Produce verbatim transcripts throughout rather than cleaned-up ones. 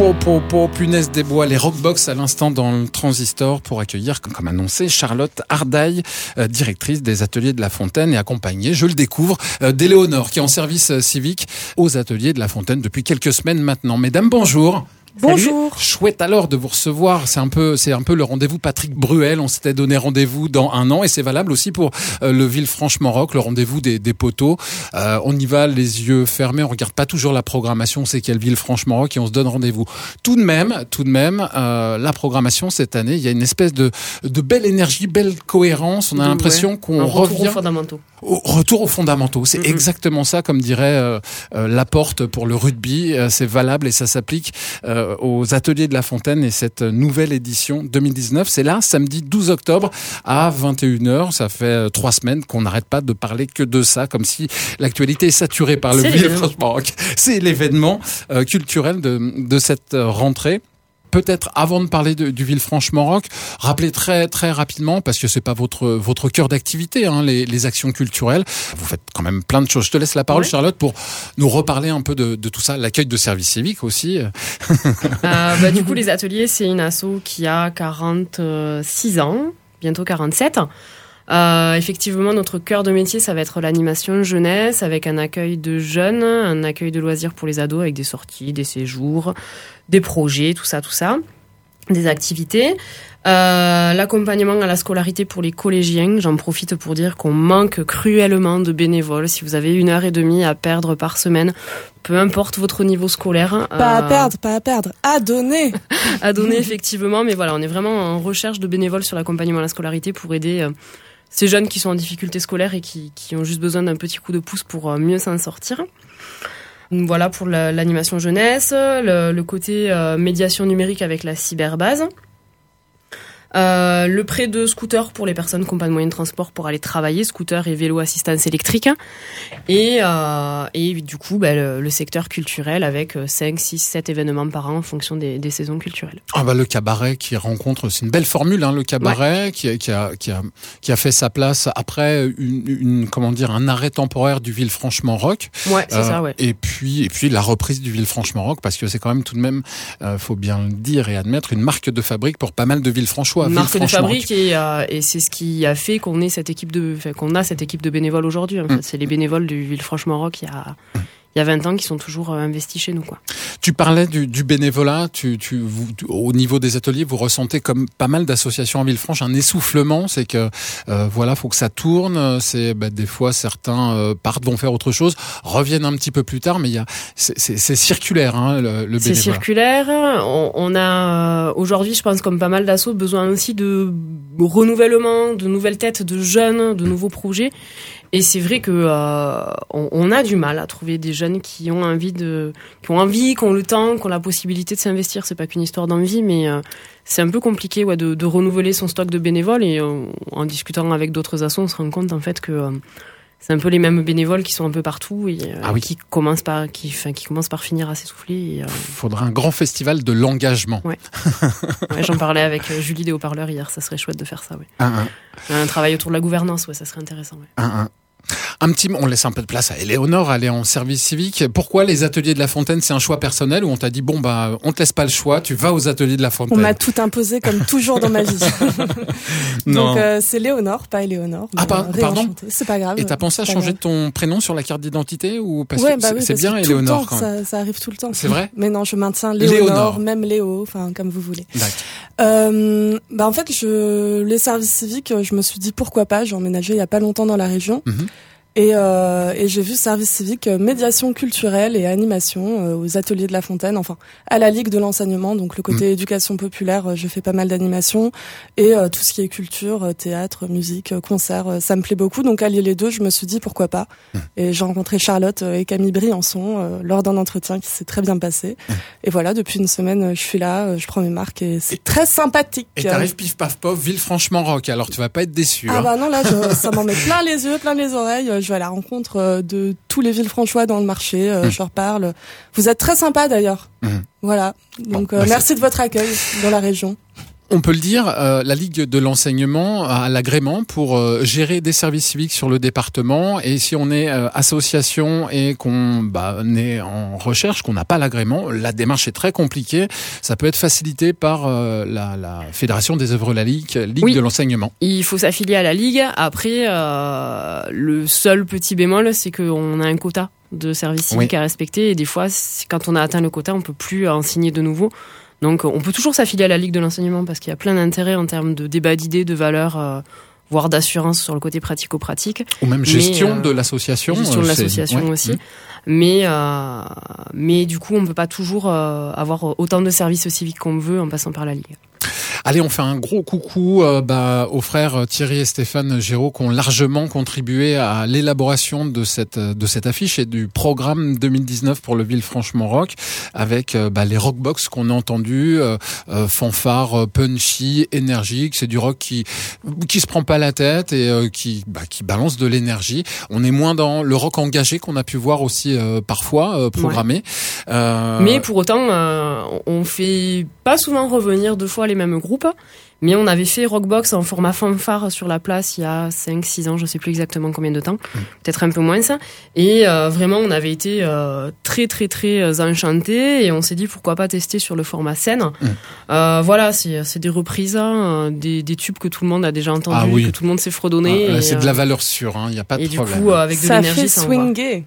Po, po, po, punaise des bois, les Rockbox à l'instant dans le Transistor pour accueillir, comme annoncé, Charlotte Ardaille, euh, directrice des Ateliers de la Fontaine et accompagnée, je le découvre, euh, d'Éléonore qui est en service euh, civique aux Ateliers de la Fontaine depuis quelques semaines maintenant. Mesdames, bonjour. Bonjour. Salut. Chouette alors de vous recevoir. C'est un peu, c'est un peu le rendez-vous Patrick Bruel. On s'était donné rendez-vous dans un an et c'est valable aussi pour euh, le Villefranche-Maroc, le rendez-vous des, des poteaux. Euh, on y va les yeux fermés. On regarde pas toujours la programmation. On sait qu'il y a le Villefranche-Maroc et on se donne rendez-vous. Tout de même, tout de même, euh, la programmation cette année, il y a une espèce de, de belle énergie, belle cohérence. On a l'impression ouais. qu'on un revient retour aux fondamentaux. Au retour aux fondamentaux. C'est mm-hmm. exactement ça, comme dirait euh, euh, Laporte pour le rugby. Euh, c'est valable et ça s'applique euh, aux Ateliers de la Fontaine et cette nouvelle édition deux mille dix-neuf. C'est là, samedi douze octobre à vingt et une heures. Ça fait euh, trois semaines qu'on n'arrête pas de parler que de ça, comme si l'actualité est saturée par le Villefranche-Maroc. C'est l'événement euh, culturel de, de cette rentrée. Peut-être avant de parler de, du Villefranche-Maroc, rappelez très très rapidement, parce que c'est pas votre votre cœur d'activité, hein, les, les actions culturelles. Vous faites quand même plein de choses. Je te laisse la parole, ouais. Charlotte, pour nous reparler un peu de, de tout ça, l'accueil de service civique aussi. euh, bah, du coup, les ateliers, c'est une asso qui a quarante-six ans, bientôt quarante-sept. Euh, effectivement, notre cœur de métier, ça va être l'animation jeunesse, avec un accueil de jeunes, un accueil de loisirs pour les ados, avec des sorties, des séjours, des projets, tout ça, tout ça, des activités. Euh, l'accompagnement à la scolarité pour les collégiens, j'en profite pour dire qu'on manque cruellement de bénévoles. Si vous avez une heure et demie à perdre par semaine, peu importe votre niveau scolaire. Pas euh, à perdre, pas à perdre, à donner. À donner, effectivement, mais voilà, on est vraiment en recherche de bénévoles sur l'accompagnement à la scolarité pour aider euh, ces jeunes qui sont en difficulté scolaire et qui, qui ont juste besoin d'un petit coup de pouce pour mieux s'en sortir. Voilà pour la, l'animation jeunesse, le, le côté euh, médiation numérique avec la cyberbase. Euh, le prêt de scooter pour les personnes qui n'ont pas de moyens de transport pour aller travailler, scooter et vélo assistance électrique. Et, euh, et du coup, bah, le, le secteur culturel avec cinq, six, sept événements par an en fonction des, des saisons culturelles. Ah bah le cabaret qui rencontre, c'est une belle formule, hein, le cabaret ouais. qui, qui, a, qui, a, qui a fait sa place après une, une comment dire un arrêt temporaire du Villefranche-Maroc. Ouais, c'est euh, ça, ouais. Et puis et puis la reprise du Villefranche-Maroc parce que c'est quand même tout de même, euh, faut bien le dire et admettre, une marque de fabrique pour pas mal de Villefranchois. Une marque de fabrique et, euh, et c'est ce qui a fait qu'on ait cette équipe de, enfin, qu'on a cette équipe de bénévoles aujourd'hui. En fait. mmh. C'est les bénévoles du Villefranche-Maroc il y a, mmh. il y a vingt ans qui sont toujours euh, investis chez nous, quoi. Tu parlais du, du bénévolat. Tu, tu, vous, au niveau des ateliers, vous ressentez comme pas mal d'associations en Villefranche un essoufflement. C'est que euh, voilà, faut que ça tourne. C'est bah, des fois certains euh, partent, vont faire autre chose, reviennent un petit peu plus tard, mais il y a c'est, c'est, c'est circulaire, hein, le, le bénévolat. C'est circulaire. On, on a euh, aujourd'hui, je pense, comme pas mal d'assauts, besoin aussi de renouvellement, de nouvelles têtes, de jeunes, de nouveaux projets. Et c'est vrai que euh, on, on a du mal à trouver des jeunes qui ont envie de, qui ont envie, qui ont le temps, qui ont la possibilité de s'investir. C'est pas qu'une histoire d'envie, mais euh, c'est un peu compliqué, ouais, de, de renouveler son stock de bénévoles. Et euh, en discutant avec d'autres assos, on se rend compte en fait que euh, c'est un peu les mêmes bénévoles qui sont un peu partout et euh, ah oui. qui commencent par, qui, enfin, qui commencent par finir à s'essouffler. Il euh... faudra un grand festival de l'engagement. Ouais. ouais j'en parlais avec Julie des Haut-Parleurs hier. Ça serait chouette de faire ça, ouais. Un, un. Un travail autour de la gouvernance, ouais, ça serait intéressant. Ouais. Un, un. Un petit, on laisse un peu de place à Éléonore, aller en service civique. Pourquoi les Ateliers de la Fontaine, c'est un choix personnel ou on t'a dit bon bah on te laisse pas le choix, tu vas aux Ateliers de la Fontaine? On m'a tout imposé comme toujours dans ma vie. Donc euh, c'est Léonore, pas Éléonore. Ah par, pardon. C'est pas grave. Et t'as pensé à changer grave. ton prénom sur la carte d'identité ou parce ouais, que bah c'est, oui, c'est parce bien que Éléonore quand même. Ça, ça arrive tout le temps. C'est vrai? Mais non, je maintiens Léonore, Léonore. Même Léo, enfin comme vous voulez. D'accord. Euh, bah en fait, je les services civiques, je me suis dit pourquoi pas. J'ai emménagé il y a pas longtemps dans la région. Mm-hmm. Et, euh, et j'ai vu service civique, euh, médiation culturelle et animation euh, aux Ateliers de la Fontaine, enfin à la Ligue de l'enseignement, donc le côté mmh. éducation populaire, euh, je fais pas mal d'animation et euh, tout ce qui est culture, euh, théâtre, musique, euh, concert, euh, ça me plaît beaucoup. Donc allier les deux, je me suis dit pourquoi pas. Mmh. Et j'ai rencontré Charlotte euh, et Camille Briançon euh, lors d'un entretien qui s'est très bien passé. Mmh. Et voilà, depuis une semaine, euh, je suis là, euh, je prends mes marques et c'est et, très sympathique. Et t'arrives pif paf pof, Villefranche-Maroc, alors tu vas pas être déçu. Ah hein. bah non, là je, ça m'en met plein les yeux, plein les oreilles. Je vais à la rencontre de tous les Villefranchois dans le marché, euh, mmh. je leur parle. Vous êtes très sympa d'ailleurs. Mmh. Voilà. Donc bon, euh, bah merci c'est... de votre accueil dans la région. On peut le dire, euh, la Ligue de l'enseignement a l'agrément pour euh, gérer des services civiques sur le département. Et si on est euh, association et qu'on bah, est en recherche, qu'on n'a pas l'agrément, la démarche est très compliquée. Ça peut être facilité par euh, la, la Fédération des œuvres laïques, Ligue oui. de l'enseignement. Il faut s'affilier à la Ligue. Après, euh, le seul petit bémol, c'est qu'on a un quota de services civiques oui. à respecter. Et des fois, quand on a atteint le quota, on peut plus en signer de nouveau. Donc on peut toujours s'affilier à la Ligue de l'enseignement parce qu'il y a plein d'intérêts en termes de débat d'idées, de valeurs, euh, voire d'assurance sur le côté pratico-pratique. Ou même gestion mais, euh, de l'association. Gestion de l'association ouais. aussi. Mmh. Mais, euh, mais du coup, on ne peut pas toujours euh, avoir autant de services civiques qu'on veut en passant par la Ligue. Allez, on fait un gros coucou euh, bah, aux frères Thierry et Stéphane Géraud qui ont largement contribué à l'élaboration de cette de cette affiche et du programme deux mille dix-neuf pour le Villefranchement Rock avec euh, bah, les rockbox qu'on a entendus, euh, euh, fanfare, punchy, énergique. C'est du rock qui qui se prend pas la tête et euh, qui bah, qui balance de l'énergie. On est moins dans le rock engagé qu'on a pu voir aussi euh, parfois euh, programmé. Ouais. Euh... Mais pour autant, euh, on fait pas souvent revenir deux fois les mêmes groupes. Mais on avait fait Rockbox en format fanfare sur la place il y a cinq six ans, je sais plus exactement combien de temps, mmh. peut-être un peu moins ça. Et euh, vraiment, on avait été euh, très très très enchantés et on s'est dit pourquoi pas tester sur le format scène. Mmh. Euh, voilà, c'est, c'est des reprises, hein, des, des tubes que tout le monde a déjà entendus, ah, oui. que tout le monde s'est fredonné. Ah, et, c'est de la valeur sûre, il hein, n'y a pas de et problème. Et du coup, avec de ça l'énergie, fait ça swinguer.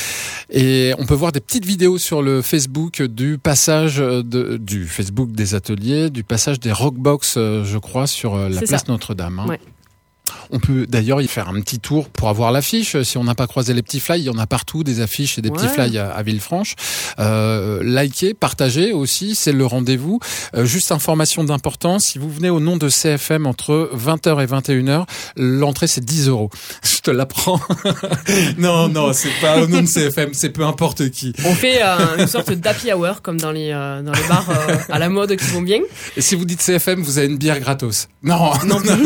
Et on peut voir des petites vidéos sur le Facebook du passage de, du Facebook des ateliers, du passage des Rockbox, je crois, sur la c'est place ça. Notre-Dame. Hein. Ouais. On peut d'ailleurs y faire un petit tour pour avoir l'affiche. Si on n'a pas croisé les petits flyers, il y en a partout, des affiches et des ouais. petits flyers à, à Villefranche. Euh, likez, partagez aussi, c'est le rendez-vous. Euh, juste information d'importance, si vous venez au nom de C F M entre vingt heures et vingt et une heures, l'entrée c'est dix euros. Je te l'apprends. non, non, c'est pas au nom de C F M, c'est peu importe qui. On fait euh, une sorte d'happy hour comme dans les, euh, dans les bars euh, à la mode qui vont bien. Et si vous dites C F M, vous avez une bière gratos. Non, non. non.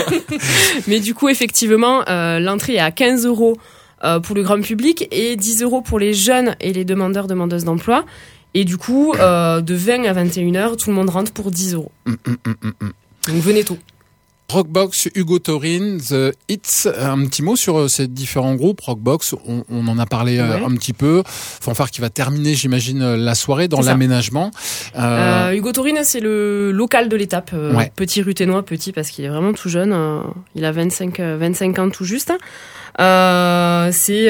Mais du coup, effectivement, euh, l'entrée est à quinze euros euh, pour le grand public et dix euros pour les jeunes et les demandeurs, demandeuses d'emploi. Et du coup, euh, de vingt à vingt et une heures, tout le monde rentre pour dix euros. Mm, mm, mm, mm. Donc venez tôt. Rockbox, Hugo Torin, The Hits, un petit mot sur ces différents groupes. Rockbox, on, on en a parlé ouais. un petit peu. Fanfare qui va terminer, j'imagine, la soirée dans c'est l'aménagement. Euh... Euh, Hugo Torin, c'est le local de l'étape. Euh, ouais. Petit ruténois, petit parce qu'il est vraiment tout jeune. Euh, il a vingt-cinq, vingt-cinq ans tout juste. Euh, c'est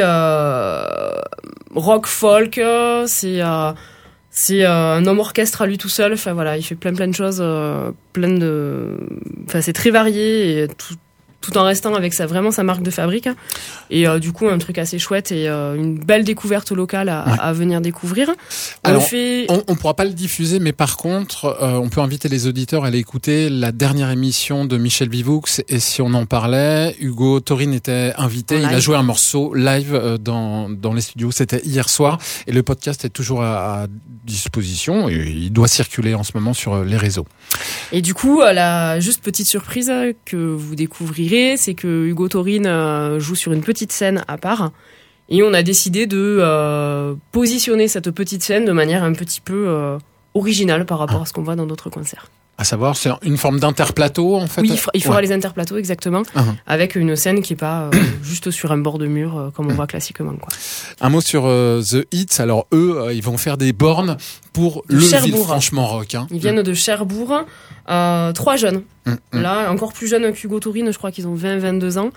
euh, rock folk, c'est... Euh, C'est euh, un homme orchestre à lui tout seul. Enfin voilà, il fait plein plein de choses, euh, plein de. Enfin c'est très varié et tout, tout en restant avec sa vraiment sa marque de fabrique. Et euh, du coup un truc assez chouette et euh, une belle découverte locale à, ouais. à venir découvrir. On Alors, fait. On, on pourra pas le diffuser, mais par contre, euh, on peut inviter les auditeurs à aller écouter la dernière émission de Michel Vivoux. Et si on en parlait, Hugo Torin était invité. Il a joué un morceau live euh, dans dans les studios. C'était hier soir et le podcast est toujours à, à disposition et il doit circuler en ce moment sur les réseaux. Et du coup, la juste petite surprise que vous découvrirez, c'est que Hugo Torin joue sur une petite scène à part et on a décidé de euh, positionner cette petite scène de manière un petit peu euh, originale par rapport ah. à ce qu'on voit dans d'autres concerts. À savoir, c'est une forme d'interplateau, en fait. Oui, il faudra ouais. les interplateaux, exactement, uh-huh. avec une scène qui est pas euh, juste sur un bord de mur, euh, comme on voit classiquement, quoi. Un mot sur euh, The Hits. Alors, eux, euh, ils vont faire des bornes pour de le Villefranchement Rock. Hein. Ils viennent mmh. de Cherbourg. Euh, trois jeunes. Mmh. Là, encore plus jeunes qu'Hugo Torin, je crois qu'ils ont vingt à vingt-deux ans.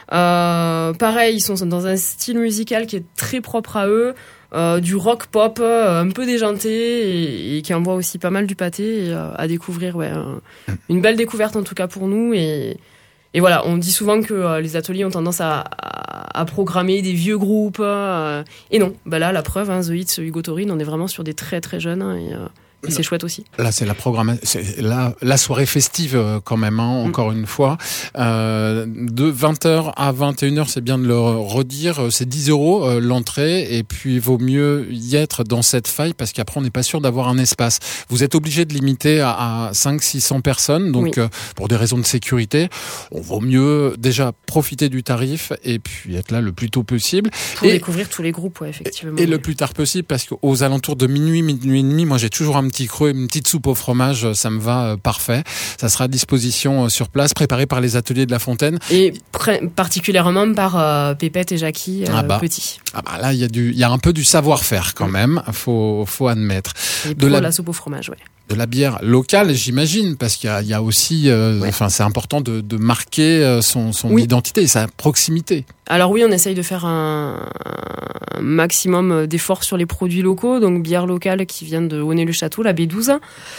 Euh, pareil, ils sont dans un style musical qui est très propre à eux. Euh, du rock pop euh, un peu déjanté et, et qui envoie aussi pas mal du pâté et, euh, à découvrir ouais, euh, une belle découverte en tout cas pour nous et, et voilà, on dit souvent que euh, les ateliers ont tendance à, à, à programmer des vieux groupes euh, et non, bah là la preuve, hein, The Hits, Hugo Torin, on est vraiment sur des très très jeunes hein, et, euh, et c'est chouette aussi. Là, c'est la programmation, c'est la, la soirée festive quand même, hein, encore mm. une fois. Euh, de vingt heures à vingt et une heures, c'est bien de le redire, c'est dix euros euh, l'entrée, et puis il vaut mieux y être dans cette faille parce qu'après on n'est pas sûr d'avoir un espace. Vous êtes obligé de limiter à, à cinq cents à six cents personnes, donc oui. euh, pour des raisons de sécurité, on vaut mieux déjà profiter du tarif et puis être là le plus tôt possible. Pour et, découvrir tous les groupes, ouais, effectivement. Et, et le plus tard possible parce qu'aux alentours de minuit, minuit et demi, moi j'ai toujours un un petit creux, une petite soupe au fromage, ça me va euh, parfait. Ça sera à disposition euh, sur place, préparé par les ateliers de La Fontaine. Et pr- particulièrement par euh, Pépette et Jackie euh, ah bah. Petit. Ah bah là, il y a du, il y a un peu du savoir-faire quand même. Faut, faut admettre. Et de pour la... la soupe au fromage, ouais. De la bière locale, j'imagine, parce qu'il y a, il y a aussi, euh, ouais. enfin, c'est important de, de marquer euh, son, son oui. identité et sa proximité. Alors oui, on essaye de faire un, un maximum d'efforts sur les produits locaux, donc bière locale qui vient de Honnay-le-Château, la B douze,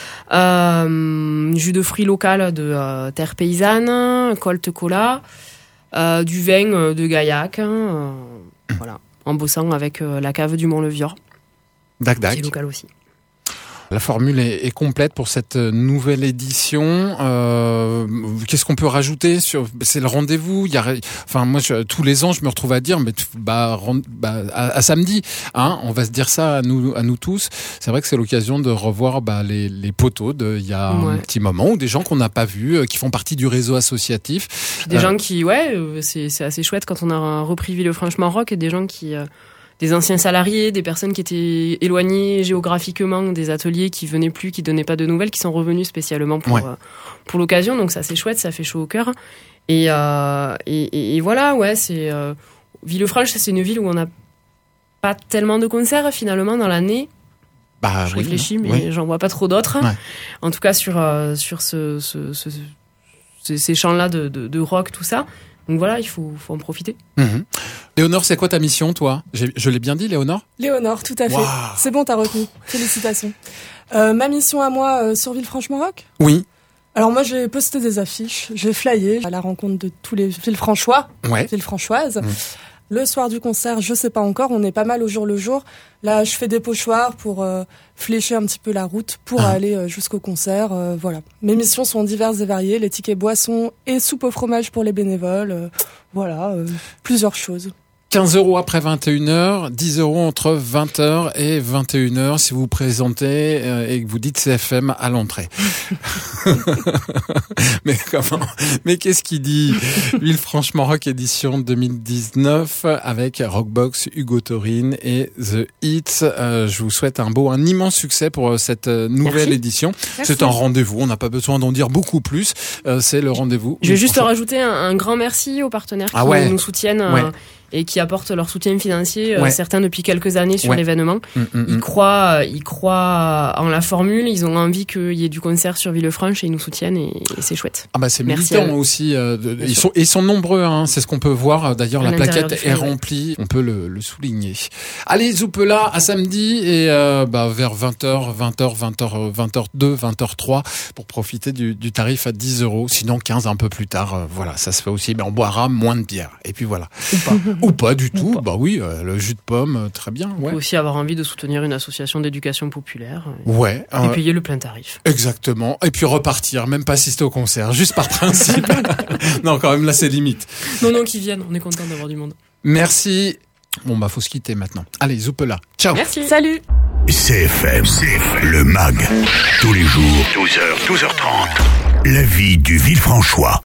euh, jus de fruits local de euh, terre paysanne, Colt Cola, euh, du vin de Gaillac, euh, voilà, en bossant avec euh, la cave du Mont-le-Vior, dac, dac. qui est local aussi. La formule est, est complète pour cette nouvelle édition. Euh, qu'est-ce qu'on peut rajouter sur C'est le rendez-vous. Il y a, enfin moi, je, tous les ans, je me retrouve à dire, mais bah, bah à, à samedi, hein, on va se dire ça à nous, à nous tous. C'est vrai que c'est l'occasion de revoir bah, les, les poteaux de il y a ouais. un petit moment, ou des gens qu'on n'a pas vus, qui font partie du réseau associatif. Puis des euh, gens qui, ouais, c'est, c'est assez chouette quand on a repris Villefranche-Maroc, et des gens qui euh, des anciens salariés, des personnes qui étaient éloignées géographiquement des ateliers, qui venaient plus, qui donnaient pas de nouvelles, qui sont revenus spécialement pour, ouais. euh, pour l'occasion. Donc ça, c'est chouette, ça fait chaud au cœur. Et, euh, et, et, et voilà, ouais, c'est, euh, Villefranche, c'est une ville où on n'a pas tellement de concerts, finalement, dans l'année. Bah, Je oui, réfléchis, non. mais oui. j'en vois pas trop d'autres. Ouais. En tout cas, sur, euh, sur ce, ce, ce, ce, ces champs-là de, de, de rock, tout ça. Donc voilà, il faut, faut en profiter. Mmh. Léonore, c'est quoi ta mission, toi ? J'ai, Je l'ai bien dit, Léonore ? Léonore, tout à fait. Wow. C'est bon, t'as retenu. Félicitations. Euh, ma mission à moi euh, sur Villefranche-Maroc ? Oui. Alors moi, j'ai posté des affiches, j'ai flyé à la rencontre de tous les Villefranchois, ouais. Villefranchoises. Mmh. Le soir du concert, je sais pas encore, on est pas mal au jour le jour. Là, je fais des pochoirs pour euh, flécher un petit peu la route pour ah. aller euh, jusqu'au concert. Euh, voilà. Mes missions sont diverses et variées, les tickets boissons et soupe au fromage pour les bénévoles. Euh, voilà, euh, plusieurs choses. quinze euros après vingt et une heures, dix euros entre vingt heures et vingt et une heures si vous vous présentez euh, et que vous dites C F M à l'entrée. Mais comment Mais qu'est-ce qu'il dit Villefranche-Maroc édition deux mille dix-neuf avec Rockbox, Hugo Taurine et The Hits. Euh, je vous souhaite un beau, un immense succès pour cette nouvelle Merci. édition. Merci. C'est un rendez-vous, on n'a pas besoin d'en dire beaucoup plus. Euh, c'est le rendez-vous. Je vais juste rajouter un, un grand merci aux partenaires ah qui ouais. nous soutiennent. Ouais. Euh, et qui apportent leur soutien financier, ouais. euh, certains depuis quelques années sur ouais. l'événement. Mmh, mmh, ils croient, ils croient en la formule, ils ont envie qu'il y ait du concert sur Villefranche et ils nous soutiennent et, et c'est chouette. Ah bah c'est militant aussi. Euh, de, ils sont, ils sont nombreux, hein, c'est ce qu'on peut voir. D'ailleurs, à la plaquette est remplie, on peut le, le souligner. Allez, Zoupela à samedi et euh, bah vers vingt heures, vingt heures, vingt heures, vingt heures deux, vingt heures trois pour profiter du, du tarif à dix euros. Sinon quinze un peu plus tard. Euh, voilà, ça se fait aussi, mais on boira moins de bière. Et puis voilà. Ou pas. Ou pas du tout. Pas. Bah oui, euh, le jus de pomme, euh, très bien. On ouais. peut aussi avoir envie de soutenir une association d'éducation populaire. Et, ouais. Et euh, payer le plein tarif. Exactement. Et puis repartir, même pas assister au concert, juste par principe. Non, quand même, là, c'est limite. Non, non, qu'ils viennent. On est content d'avoir du monde. Merci. Bon, bah, faut se quitter maintenant. Allez, Zoupela. Ciao. Merci. Salut. C F M, C F M, le mag. Tous les jours, douze heures, douze heures trente. La vie du Villefranchois.